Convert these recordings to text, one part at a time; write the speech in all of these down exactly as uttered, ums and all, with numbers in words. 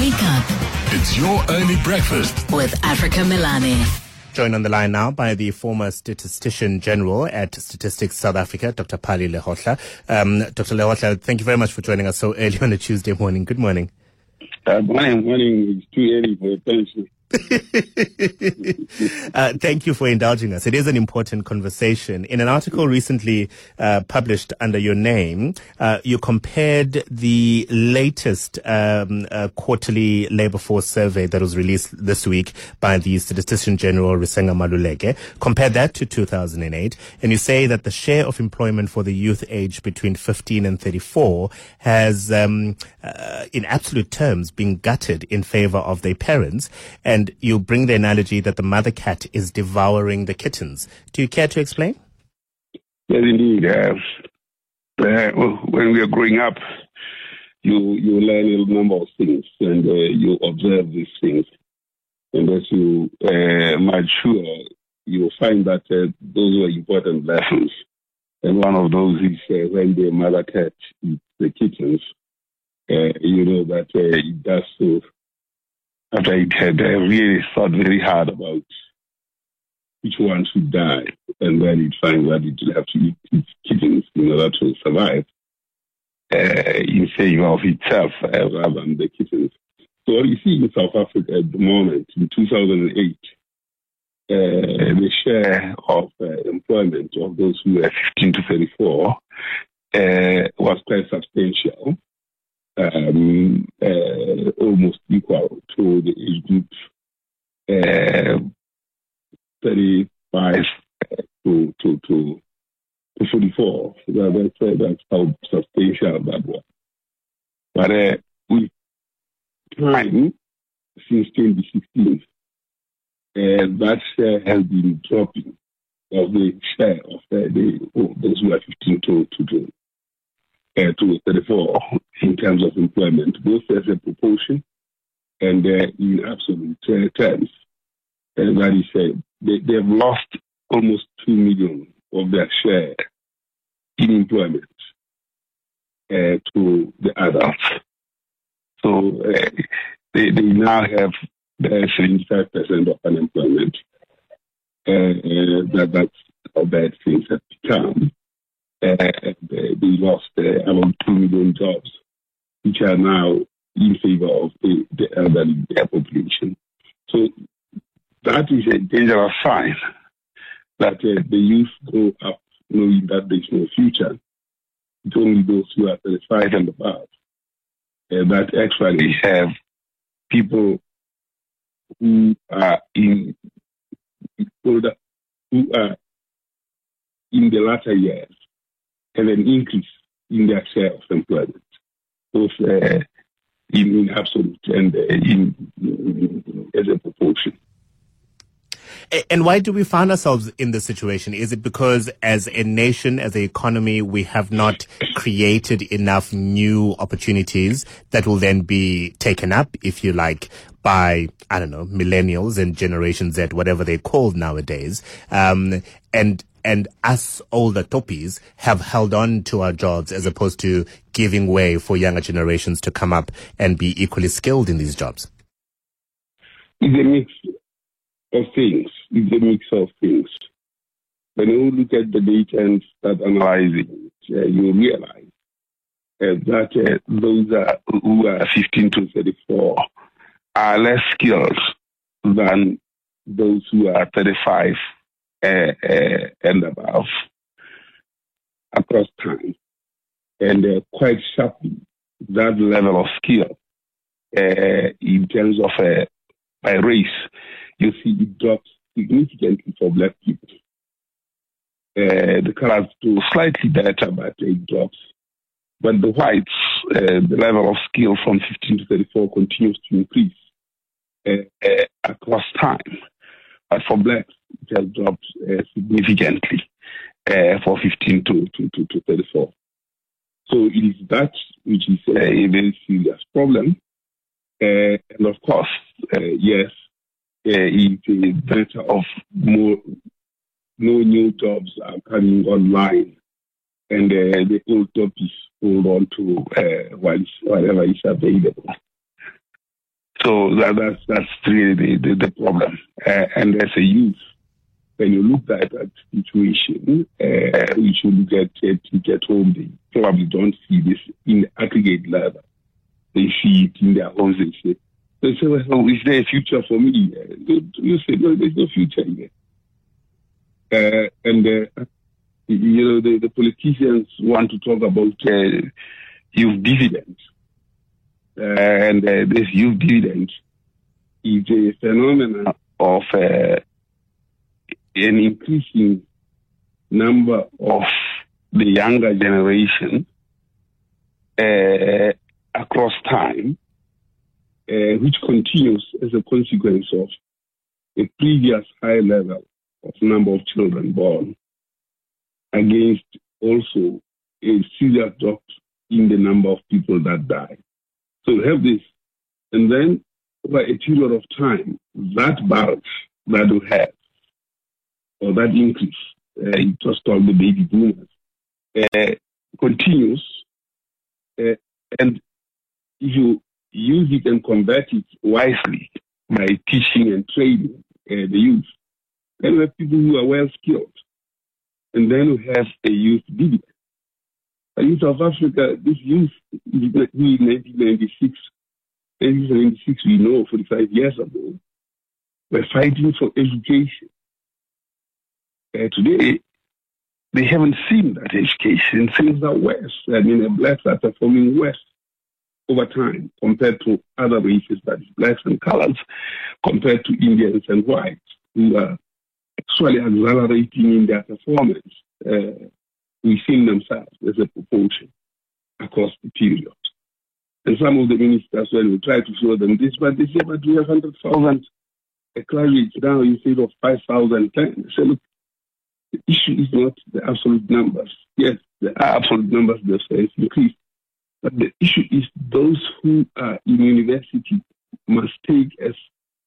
Wake up. It's your early breakfast with Africa Milani. Joined on the line now by the former Statistician General at Statistics South Africa, Doctor Pali Lehohla. Um, Doctor Lehohla, thank you very much for joining us so early on a Tuesday morning. Good morning. Uh, morning, morning. It's too early for attention. uh, thank you for indulging us. It is an important conversation. In an article recently uh, published under your name, uh, you compared the latest um, uh, quarterly labor force survey that was released this week by the Statistician General Risenga Maluleke, compared that to two thousand eight, and you say that the share of employment for the youth age between fifteen and thirty-four has, um, uh, in absolute terms, been gutted in favor of their parents. And you bring the analogy that the mother cat is devouring the kittens. Do you care to explain? Yes, indeed. Uh, uh, when we are growing up, you you learn a number of things, and uh, you observe these things. And as you uh, mature, you will find that uh, those were important lessons. And one of those is uh, when the mother cat eats the kittens, uh, you know that uh, it does so after it had uh, really thought very hard about which one should die, and then it finds that it will have to eat its kittens in order to survive uh, in favor of itself uh, rather than the kittens. So what you see in South Africa at the moment, in two thousand eight, uh, the share of uh, employment of those who were fifteen to thirty-four uh, was quite substantial. Um, uh, almost equal to the age group uh, thirty-five to, to, to, to forty-four. That, that's, uh, that's how substantial that was. But uh, with time, since twenty sixteen, uh, that share has been dropping of the share of uh, the, oh, those who are fifteen to, to, to Uh, to thirty-four in terms of employment, both as a proportion and uh, in absolute uh, terms. And that is, uh, they, they've lost almost two million of their share in employment uh, to the adults. So uh, they, they now have uh, seventy-five percent of unemployment. Uh, uh, that, that's how bad things have become. Uh, they lost uh, about two million jobs, which are now in favor of the, the elderly their population. So that is a dangerous sign that uh, the youth grow up knowing that there is no future. It's only those who are thirty-five and above uh, that actually have people who are in older, who are in the latter years, have an increase in their share of employment, both uh, in, in absolute and uh, in, in, in as a proportion. And why do we find ourselves in this situation? Is it because as a nation, as an economy, we have not created enough new opportunities that will then be taken up, if you like, by, I don't know, millennials and Generation Z, whatever they're called nowadays, um, and and us older toppies have held on to our jobs as opposed to giving way for younger generations to come up and be equally skilled in these jobs? It's a mix of things. It's a mix of things. When you look at the data and start analyzing it, uh, you realize uh, that uh, those are, who are fifteen to thirty-four are less skilled than those who are thirty-five Uh, uh, and above across time. And uh, quite sharply, that level of skill uh, in terms of uh, by race, you see it drops significantly for black people. Uh, the colors do slightly better, but it drops. But the whites, uh, the level of skill from fifteen to thirty-four continues to increase uh, uh, across time. But for blacks, it has dropped uh, significantly uh, for fifteen to, to, to, to thirty-four. So it is that which is uh, a very serious problem. Uh, and of course, uh, yes, uh, it's a matter of more, no new jobs are coming online, and uh, the old jobs hold on to uh, whatever is available. So that, that's that's really the, the, the problem. Uh, and as a youth, when you look at that situation, uh, you should look at it at home. They probably don't see this in the aggregate level. They see it in their homes. They say, they say, well, is there a future for me? Uh, you say, no, there's no future here. Uh, and, uh, you know, the, the politicians want to talk about uh, youth dividends. Uh, and uh, this youth dividend is a phenomenon of uh, an increasing number of the younger generation uh, across time, uh, which continues as a consequence of a previous high level of number of children born, against also a serious drop in the number of people that die. So we have this, and then over a period of time, that bulge that we have, or that increase, uh, it was called the baby boomers, uh, continues, uh, and if you use it and convert it wisely by teaching and training uh, the youth, then we have people who are well skilled, and then we have a youth dividend. In South Africa, this youth, in nineteen ninety-six, nineteen seventy-six, we know, forty-five years ago, were fighting for education. Uh, today, they haven't seen that education. Things are worse. I mean, the blacks are performing worse over time compared to other races, that is, blacks and colors, compared to Indians and whites, who are actually accelerating in their performance. Uh, within themselves as a proportion across the period. And some of the ministers, when we try to show them this, but they say, but we have one hundred thousand graduates now instead of five thousand ten. They say, look, the issue is not the absolute numbers. Yes, the absolute numbers themselves increased, but the issue is those who are in university must take as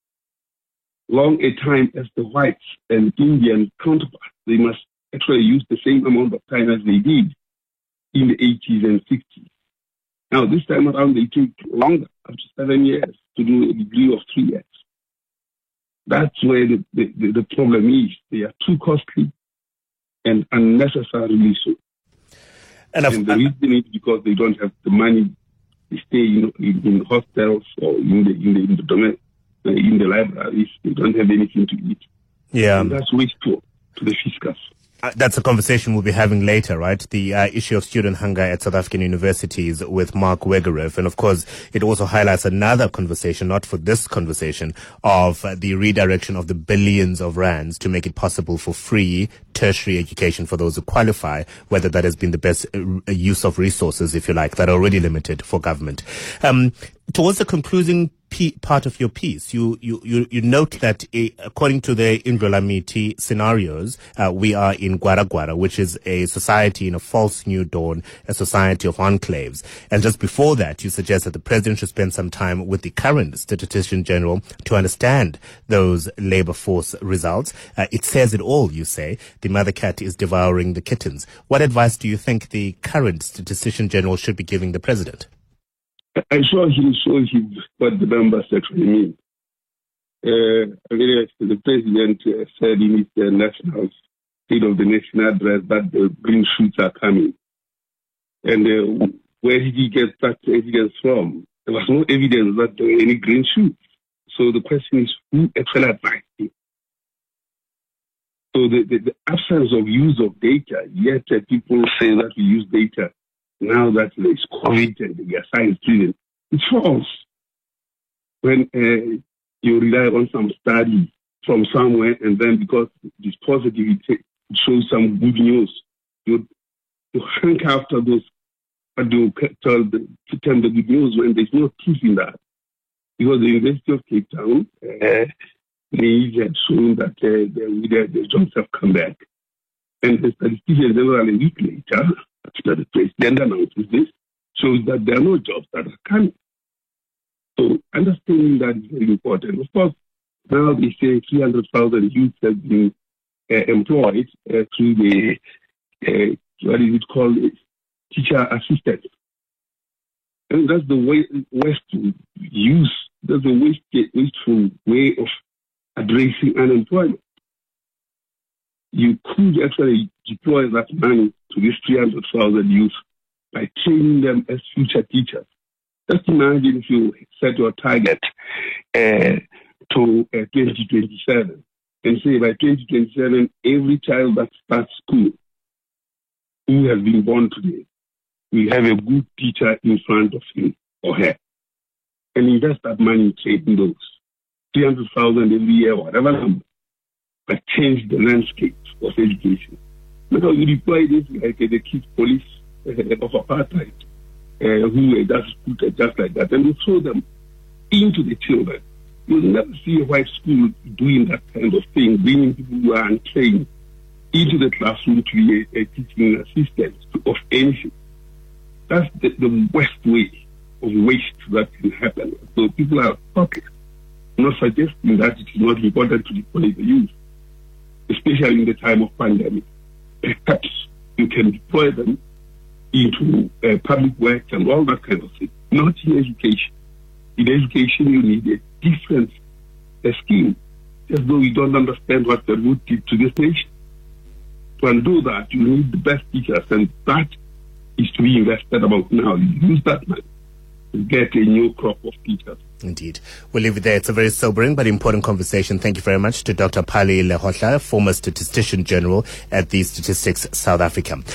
long a time as the whites and Indian counterparts. They must actually use the same amount of time as they did in the eighties and sixties. Now, this time around, they take longer, up to seven years, to do a degree of three years. That's where the, the, the, the problem is. They are too costly and unnecessarily so. And, and the reason is because they don't have the money to stay in, in, in hostels or in the in the in the, domain, in the libraries. They don't have anything to eat. Yeah, and that's wasteful to the fiscus. Uh, that's a conversation we'll be having later, right? The uh, issue of student hunger at South African universities with Mark Wegerif. And of course, it also highlights another conversation, not for this conversation, of uh, the redirection of the billions of rands to make it possible for free tertiary education for those who qualify, whether that has been the best uh, use of resources, if you like, that are already limited for government. Um, towards the concluding P- part of your piece, you, you, you, you note that uh, according to the Indro Lamiti scenarios, uh, we are in Gwara Gwara, which is a society in a false new dawn, a society of enclaves. And just before that, you suggest that the president should spend some time with the current statistician general to understand those labor force results. Uh, it says it all, you say. The mother cat is devouring the kittens. What advice do you think the current statistician general should be giving the president? I'm sure he show him what the numbers actually mean. Uh, I mean, the president uh, said in his uh, national state of the nation address that the green shoots are coming. And uh, where did he get that evidence from? There was no evidence that there were any green shoots. So the question is, who actually advised him? So the, the, the absence of use of data, yet uh, people say that we use data now that there's COVID and they are science driven, it's false. When uh, you rely on some study from somewhere and then because it's positive, it shows some good news, you, you hank after those, but you tell the, to tell the good news when there's no truth in that. Because the University of Cape Town, uh, they had shown that uh, the, the jobs have come back. And the statistician general a week later, after the president announces this, shows that there are no jobs that are coming. So understanding that is very important. Of course, now they say three hundred thousand youth have been uh, employed uh, through the, uh, what is it called, teacher assistants. And that's the way West to use that's a waste, wasteful way of addressing unemployment. You could actually deploy that money to these three hundred thousand youth by training them as future teachers. Just imagine if you set your target uh, to uh, twenty twenty-seven and say by twenty twenty-seven, every child that starts school who has been born today will have a good teacher in front of him or her, and invest that money in training those three hundred thousand every year, whatever number, but change the landscape of education. Now you deploy this like uh, the kids police uh, of apartheid, uh, who were just put just like that, and you throw them into the children. You'll never see a white school doing that kind of thing, bringing people who are untrained into the classroom to be a, a teaching assistant of anything. That's the, the worst way of waste that can happen. So people are talking, not suggesting that it is not important to deploy the youth, especially in the time of pandemic. Perhaps you can deploy them into uh, public work and all that kind of thing, not in education. In education, you need a different uh, scheme, as though you don't understand what the root did to this nation. To undo that, you need the best teachers, and that is to be invested about now. You use that money to get a new crop of teachers. Indeed. We'll leave it there. It's a very sobering but important conversation. Thank you very much to Doctor Phali Lehohla, former Statistician General at the Statistics South Africa.